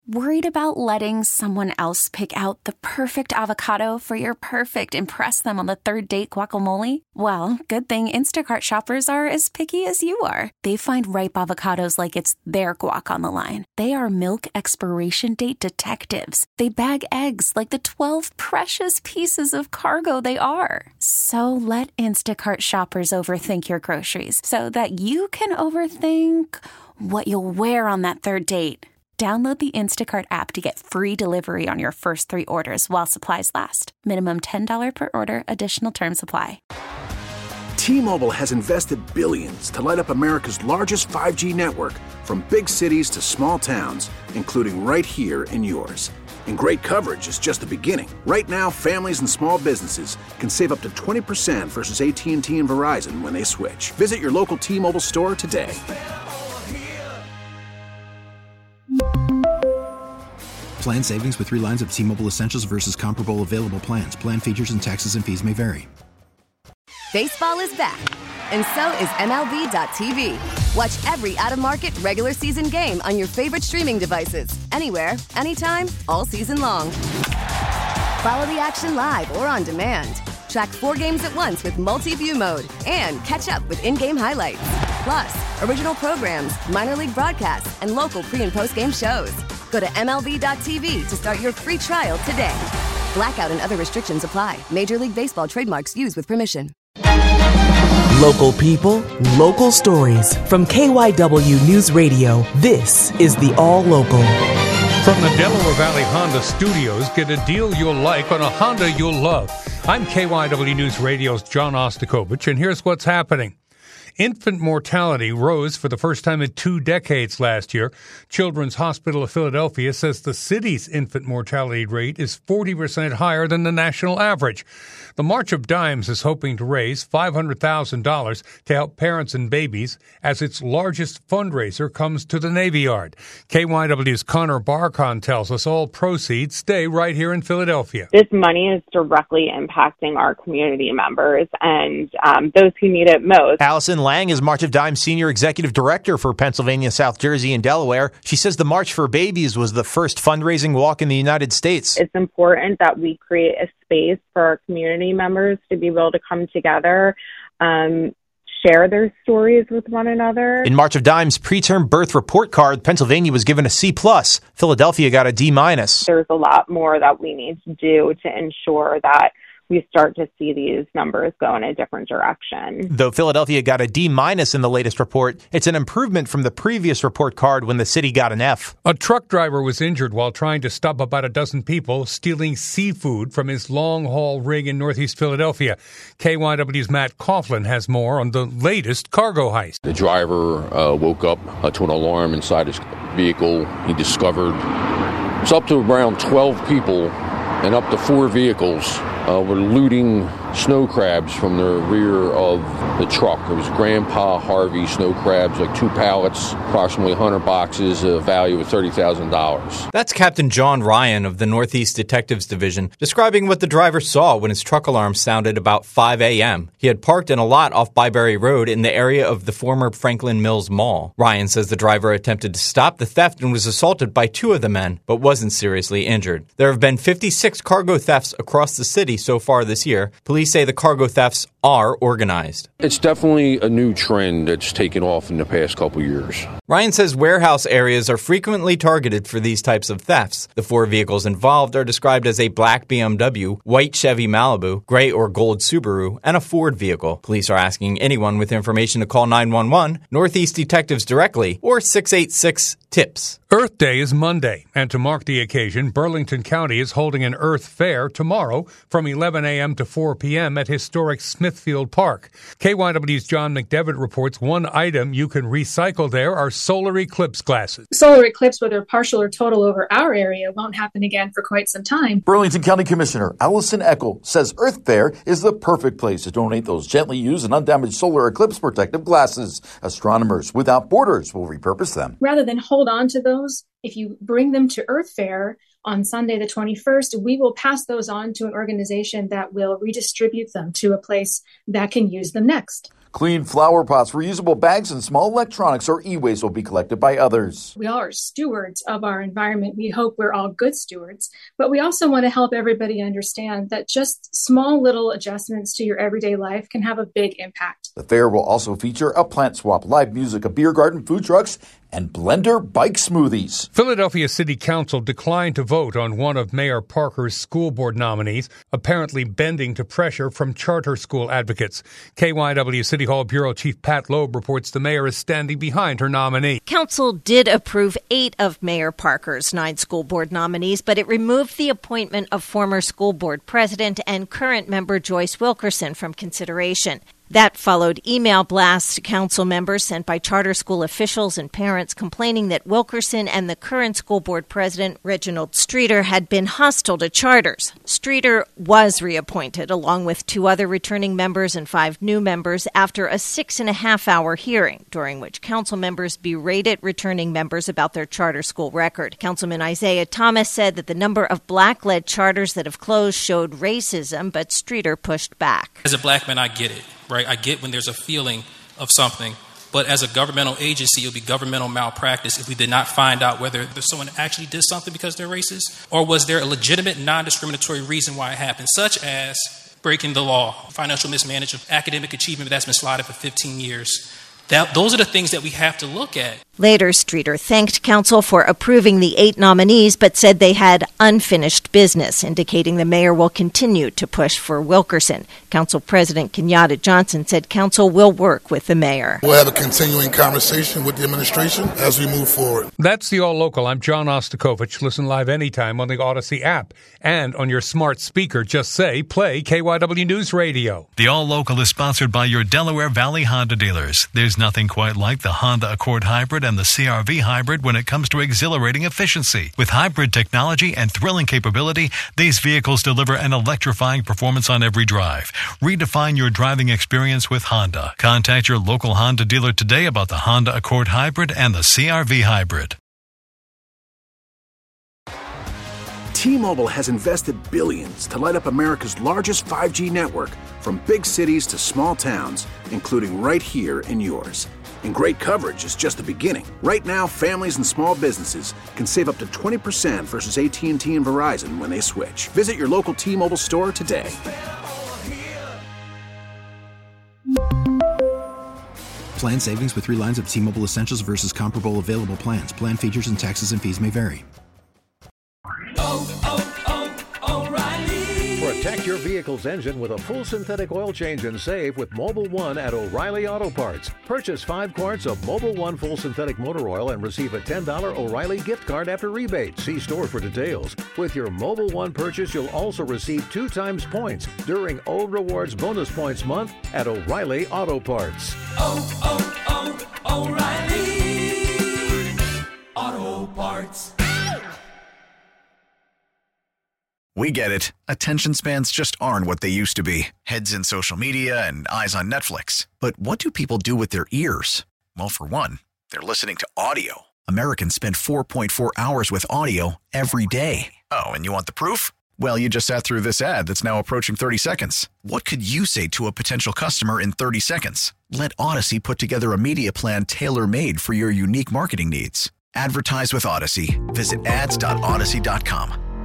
Worried about letting someone else pick out the perfect avocado for your perfect impress them on the third date guacamole? Well, good thing Instacart shoppers are as picky as you are. They find ripe avocados like it's their guac on the line. They are milk expiration date detectives. They bag eggs like the 12 precious pieces of cargo they are. So let Instacart shoppers overthink your groceries so that you can overthink what you'll wear on that third date. Download the Instacart app to get free delivery on your first 3 orders while supplies last. Minimum $10 per order. Additional terms apply. T-Mobile has invested billions to light up America's largest 5G network, from big cities to small towns, including right here in yours. And great coverage is just the beginning. Right now, families and small businesses can save up to 20% versus AT&T and Verizon when they switch. Visit your local T-Mobile store today. Plan savings with 3 lines of T-Mobile Essentials versus comparable available plans. Plan features and taxes and fees may vary. Baseball is back, and so is MLB.tv. Watch every out-of-market regular season game on your favorite streaming devices, anywhere, anytime, all season long. Follow the action live or on demand. Track 4 games at once with multi-view mode and catch up with in-game highlights. Plus, original programs, minor league broadcasts, and local pre- and post-game shows. Go to MLB.tv to start your free trial today. Blackout and other restrictions apply. Major League Baseball trademarks used with permission. Local people, local stories. From KYW News Radio, this is the All Local. From the Delaware Valley Honda Studios, get a deal you'll like on a Honda you'll love. I'm KYW News Radio's John Ostakovich, and here's what's happening. Infant mortality rose for the first time in 2 decades last year. Children's Hospital of Philadelphia says the city's infant mortality rate is 40% higher than the national average. The March of Dimes is hoping to raise $500,000 to help parents and babies as its largest fundraiser comes to the Navy Yard. KYW's Connor Barcon tells us all proceeds stay right here in Philadelphia. This money is directly impacting our community members and those who need it most. Allison Lang is March of Dimes Senior Executive Director for Pennsylvania, South Jersey, and Delaware. She says the March for Babies was the first fundraising walk in the United States. It's important that we create a space for our community members to be able to come together, share their stories with one another. In March of Dimes' preterm birth report card, Pennsylvania was given a C+. Philadelphia got a D-. There's a lot more that we need to do to ensure that we start to see these numbers go in a different direction. Though Philadelphia got a D- in the latest report, it's an improvement from the previous report card when the city got an F. A truck driver was injured while trying to stop about a dozen people stealing seafood from his long-haul rig in northeast Philadelphia. KYW's Matt Coughlin has more on the latest cargo heist. The driver woke up to an alarm inside his vehicle. He discovered it's up to around 12 people and up to 4 vehicles were looting snow crabs from the rear of the truck. It was Grandpa Harvey snow crabs, like 2 pallets, approximately 100 boxes, a value of $30,000. That's Captain John Ryan of the Northeast Detectives Division describing what the driver saw when his truck alarm sounded about 5 a.m. He had parked in a lot off Byberry Road in the area of the former Franklin Mills Mall. Ryan says the driver attempted to stop the theft and was assaulted by 2 of the men, but wasn't seriously injured. There have been 56 cargo thefts across the city so far this year. Police say the cargo thefts are organized. It's definitely a new trend that's taken off in the past couple years. Ryan says warehouse areas are frequently targeted for these types of thefts. The 4 vehicles involved are described as a black BMW, white Chevy Malibu, gray or gold Subaru, and a Ford vehicle. Police are asking anyone with information to call 911, Northeast Detectives directly, or 686-TIPS. Earth Day is Monday, and to mark the occasion, Burlington County is holding an Earth Fair tomorrow from 11 a.m. to 4 p.m. at historic Smithfield Park. KYW's John McDevitt reports one item you can recycle there are solar eclipse glasses. Solar eclipse, whether partial or total over our area, won't happen again for quite some time. Burlington County Commissioner Allison Eckel says Earth Fair is the perfect place to donate those gently used and undamaged solar eclipse protective glasses. Astronomers Without Borders will repurpose them. Rather than hold on to those, if you bring them to Earth Fair on Sunday the 21st, we will pass those on to an organization that will redistribute them to a place that can use them next. Clean flower pots, reusable bags, and small electronics or e-waste will be collected by others. We all are stewards of our environment. We hope we're all good stewards, but we also want to help everybody understand that just small little adjustments to your everyday life can have a big impact. The fair will also feature a plant swap, live music, a beer garden, food trucks, and Blender bike smoothies. Philadelphia City Council declined to vote on one of Mayor Parker's school board nominees, apparently bending to pressure from charter school advocates. KYW City Hall Bureau Chief Pat Loeb reports the mayor is standing behind her nominee. Council did approve 8 of Mayor Parker's 9 school board nominees, but it removed the appointment of former school board president and current member Joyce Wilkerson from consideration. That followed email blasts to council members sent by charter school officials and parents complaining that Wilkerson and the current school board president, Reginald Streeter, had been hostile to charters. Streeter was reappointed, along with 2 other returning members and 5 new members, after a 6.5-hour hearing, during which council members berated returning members about their charter school record. Councilman Isaiah Thomas said that the number of black-led charters that have closed showed racism, but Streeter pushed back. As a black man, I get it. Right, I get when there's a feeling of something, but as a governmental agency, it would be governmental malpractice if we did not find out whether someone actually did something because they're racist, or was there a legitimate non-discriminatory reason why it happened, such as breaking the law, financial mismanagement, academic achievement that's been slotted for 15 years. Those are the things that we have to look at. Later, Streeter thanked council for approving the 8 nominees, but said they had unfinished business, indicating the mayor will continue to push for Wilkerson. Council President Kenyatta Johnson said council will work with the mayor. We'll have a continuing conversation with the administration as we move forward. That's the All Local. I'm John Ostakovich. Listen live anytime on the Odyssey app and on your smart speaker. Just say, play KYW News Radio. The All Local is sponsored by your Delaware Valley Honda dealers. There's nothing quite like the Honda Accord Hybrid and the CR-V Hybrid when it comes to exhilarating efficiency. With hybrid technology and thrilling capability, these vehicles deliver an electrifying performance on every drive. Redefine your driving experience with Honda. Contact your local Honda dealer today about the Honda Accord Hybrid and the CR-V Hybrid. T-Mobile has invested billions to light up America's largest 5G network, from big cities to small towns, including right here in yours. And great coverage is just the beginning. Right now, families and small businesses can save up to 20% versus AT&T and Verizon when they switch. Visit your local T-Mobile store today. Plan savings with 3 lines of T-Mobile Essentials versus comparable available plans. Plan features and taxes and fees may vary. Protect your vehicle's engine with a full synthetic oil change and save with Mobil 1 at O'Reilly Auto Parts. Purchase 5 quarts of Mobil 1 full synthetic motor oil and receive a $10 O'Reilly gift card after rebate. See store for details. With your Mobil 1 purchase, you'll also receive 2 times points during O Rewards Bonus Points Month at O'Reilly Auto Parts. O'Reilly Auto Parts. We get it. Attention spans just aren't what they used to be. Heads in social media and eyes on Netflix. But what do people do with their ears? Well, for one, they're listening to audio. Americans spend 4.4 hours with audio every day. Oh, and you want the proof? Well, you just sat through this ad that's now approaching 30 seconds. What could you say to a potential customer in 30 seconds? Let Odyssey put together a media plan tailor-made for your unique marketing needs. Advertise with Odyssey. Visit ads.odyssey.com.